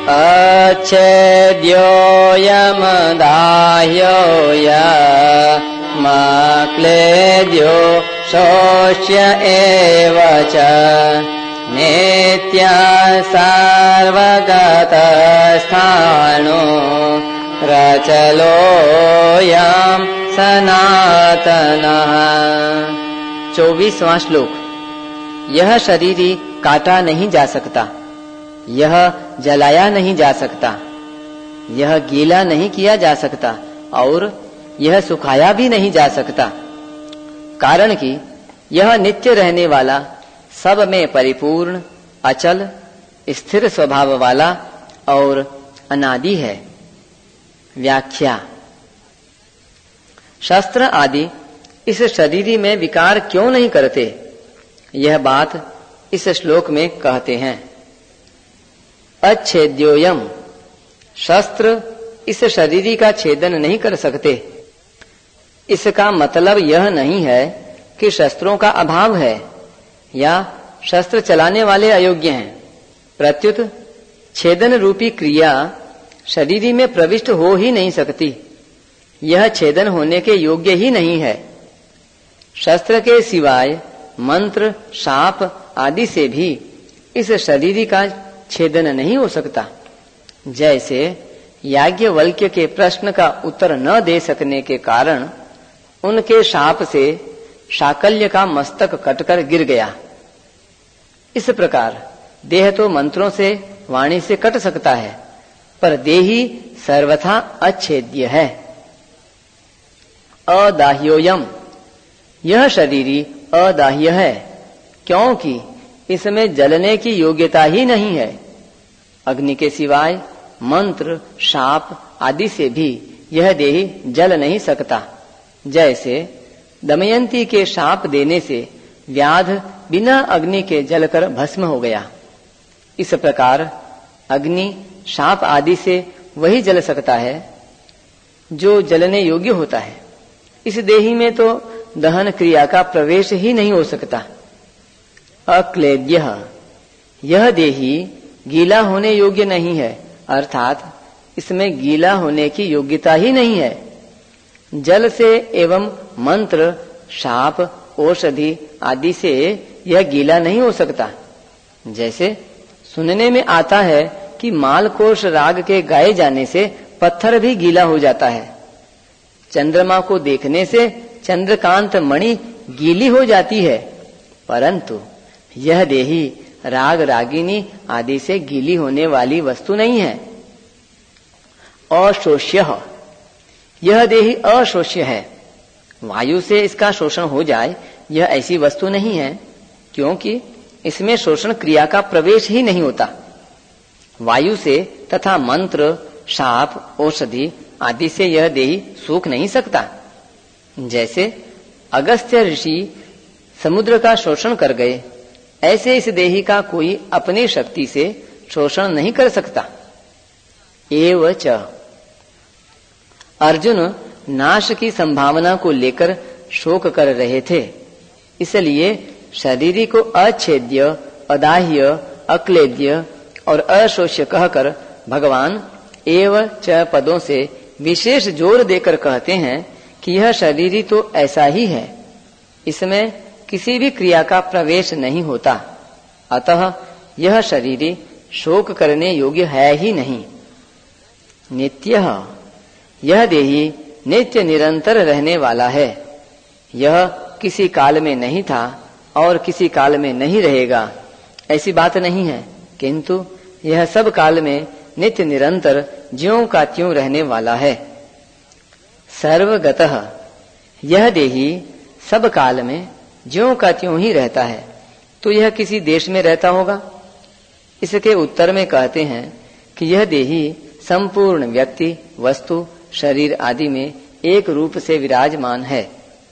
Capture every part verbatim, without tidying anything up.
अच्छेद्योऽयमदाह्योऽयमक्लेद्यो शोष्य एव च नित्या सर्वगतस्थाणो रचलोऽयं सनातनः। चौबीसवां श्लोक। यह शरीरी काटा नहीं जा सकता, यह जलाया नहीं जा सकता, यह गीला नहीं किया जा सकता और यह सुखाया भी नहीं जा सकता, कारण कि यह नित्य रहने वाला, सब में परिपूर्ण, अचल, स्थिर स्वभाव वाला और अनादि है। व्याख्या। शस्त्र आदि इस शरीरी में विकार क्यों नहीं करते, यह बात इस श्लोक में कहते हैं। अच्छेद्योयम, शस्त्र इस शरीरी का छेदन नहीं कर सकते। इसका मतलब यह नहीं है कि शस्त्रों का अभाव है या शस्त्र चलाने वाले अयोग्य हैं। प्रत्युत छेदन रूपी क्रिया शरीरी में प्रविष्ट हो ही नहीं सकती, यह छेदन होने के योग्य ही नहीं है। शस्त्र के सिवाय मंत्र, शाप आदि से भी इस शरीरी का छेदन नहीं हो सकता। जैसे याज्ञवल्क्य के प्रश्न का उत्तर न दे सकने के कारण उनके शाप से शाकल्य का मस्तक कटकर गिर गया, इस प्रकार देह तो मंत्रों से, वाणी से कट सकता है, पर देही सर्वथा अच्छेद्य है। अदाह्योयम, यह शरीरी अदाह्य है, क्योंकि इसमें जलने की योग्यता ही नहीं है। अग्नि के सिवाय मंत्र, शाप आदि से भी यह देही जल नहीं सकता। जैसे दमयंती के शाप देने से व्याध बिना अग्नि के जलकर भस्म हो गया, इस प्रकार अग्नि, शाप आदि से वही जल सकता है जो जलने योग्य होता है। इस देही में तो दहन क्रिया का प्रवेश ही नहीं हो सकता। अक्लेद्यः, यह देही गीला होने योग्य नहीं है, अर्थात इसमें गीला होने की योग्यता ही नहीं है। जल से एवं मंत्र, शाप, औषधि आदि से यह गीला नहीं हो सकता। जैसे सुनने में आता है कि मालकोष राग के गाए जाने से पत्थर भी गीला हो जाता है। चंद्रमा को देखने से चंद्रकांत मणि गीली हो जाती है, परंतु यह देही राग रागिनी आदि से गीली होने वाली वस्तु नहीं है। अशोष्य, यह देही अशोष्य है। वायु से इसका शोषण हो जाए यह ऐसी वस्तु नहीं है, क्योंकि इसमें शोषण क्रिया का प्रवेश ही नहीं होता। वायु से तथा मंत्र, शाप, औषधि आदि से यह देही सूख नहीं सकता। जैसे अगस्त्य ऋषि समुद्र का शोषण कर गए, ऐसे इस देही का कोई अपनी शक्ति से शोषण नहीं कर सकता। एव च, अर्जुन नाश की संभावना को लेकर शोक कर रहे थे, इसलिए शरीरी को अच्छेद्य, अदाह्य, अक्लेद्य और अशोष्य कहकर भगवान एव च पदों से विशेष जोर देकर कहते हैं कि यह शरीरी तो ऐसा ही है, इसमें किसी भी क्रिया का प्रवेश नहीं होता, अतः यह शरीरी शोक करने योग्य है ही नहीं। नित्यः, यह देही नित्य निरंतर रहने वाला है, यह किसी काल में नहीं था और किसी काल में नहीं रहेगा, ऐसी बात नहीं है, किंतु यह सब काल में नित्य निरंतर ज्यों का त्यों रहने वाला है। सर्वगतः, यह देही सब काल में ज्यों का त्यों ही रहता है, तो यह किसी देश में रहता होगा। इसके उत्तर में कहते हैं कि यह देही संपूर्ण व्यक्ति, वस्तु, शरीर आदि में एक रूप से विराजमान है।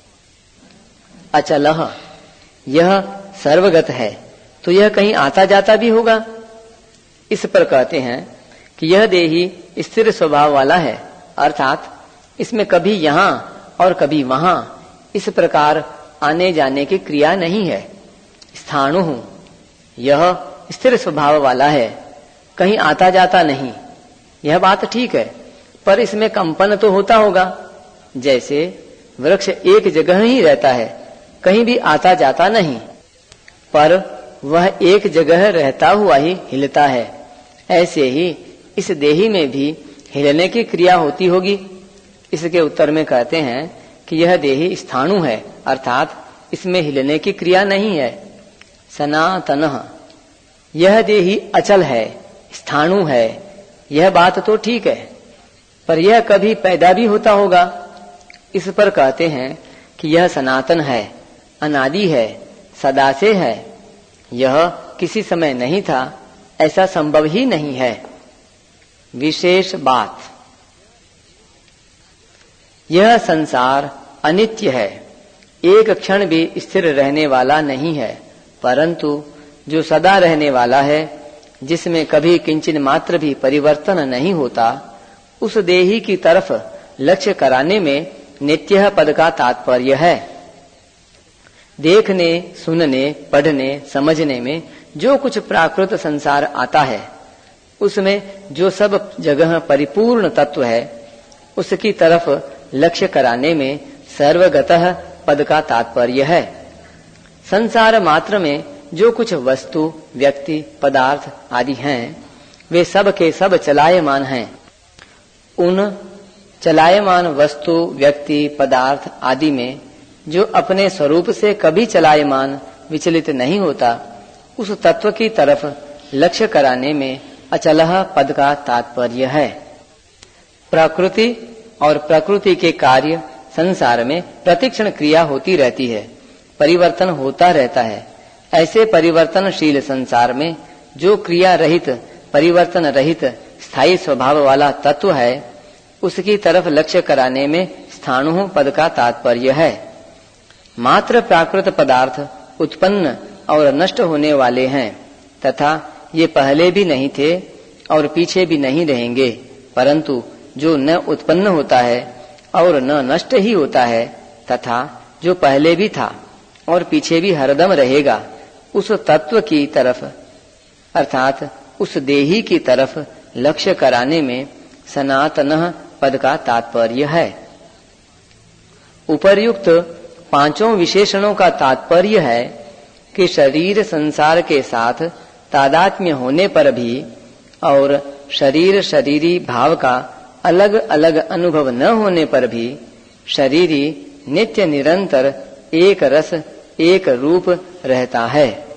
अचलः, यह सर्वगत है, तो यह कहीं आता जाता भी होगा। इस पर कहते हैं कि यह देही स्थिर स्वभाव वाला है, अर्थात इसमें कभी यहाँ और कभी वहां इस प्रकार आने जाने की क्रिया नहीं है। स्थाणु, यह स्थिर स्वभाव वाला है, कहीं आता जाता नहीं, यह बात ठीक है, पर इसमें कंपन तो होता होगा। जैसे वृक्ष एक जगह ही रहता है, कहीं भी आता जाता नहीं, पर वह एक जगह रहता हुआ ही हिलता है। ऐसे ही इस देही में भी हिलने की क्रिया होती होगी। इसके उत्तर में कहते हैं कि यह देही स्थाणु है, अर्थात इसमें हिलने की क्रिया नहीं है। सनातनः, यह देही अचल है, स्थाणु है, यह बात तो ठीक है, पर यह कभी पैदा भी होता होगा। इस पर कहते हैं कि यह सनातन है, अनादि है, सदा से है, यह किसी समय नहीं था, ऐसा संभव ही नहीं है। विशेष बात, यह संसार अनित्य है, एक क्षण भी स्थिर रहने वाला नहीं है, परंतु जो सदा रहने वाला है, जिसमें कभी किंचिन मात्र भी परिवर्तन नहीं होता, उस देही की तरफ लक्ष्य कराने में नित्य पद का तात्पर्य है। देखने, सुनने, पढ़ने, समझने में जो कुछ प्राकृत संसार आता है, उसमें जो सब जगह परिपूर्ण तत्व है, उसकी तरफ लक्ष्य कराने में सर्वगतः पद का तात्पर्य है। संसार मात्र में जो कुछ वस्तु, व्यक्ति, पदार्थ आदि हैं, वे सब के सब चलायमान हैं। उन चलायमान वस्तु, व्यक्ति, पदार्थ आदि में जो अपने स्वरूप से कभी चलायमान, विचलित नहीं होता, उस तत्व की तरफ लक्ष्य कराने में अचलः पद का तात्पर्य है। प्रकृति और प्रकृति के कार्य संसार में प्रतिक्षण क्रिया होती रहती है, परिवर्तन होता रहता है। ऐसे परिवर्तनशील संसार में जो क्रिया रहित, परिवर्तन रहित स्थायी स्वभाव वाला तत्व है, उसकी तरफ लक्ष्य कराने में स्थाणु पद का तात्पर्य है। मात्र प्राकृत पदार्थ उत्पन्न और नष्ट होने वाले हैं, तथा ये पहले भी नहीं थे और पीछे भी नहीं रहेंगे, परंतु जो न उत्पन्न होता है और न नष्ट ही होता है, तथा जो पहले भी था और पीछे भी हरदम रहेगा, उस तत्व की तरफ अर्थात उस देही की तरफ लक्ष्य कराने में सनातनः पद का तात्पर्य है। उपर्युक्त पांचों विशेषणों का तात्पर्य है कि शरीर संसार के साथ तादात्म्य होने पर भी और शरीर शरीरी भाव का अलग अलग अनुभव न होने पर भी शरीरी नित्य निरंतर एक रस, एक रूप रहता है।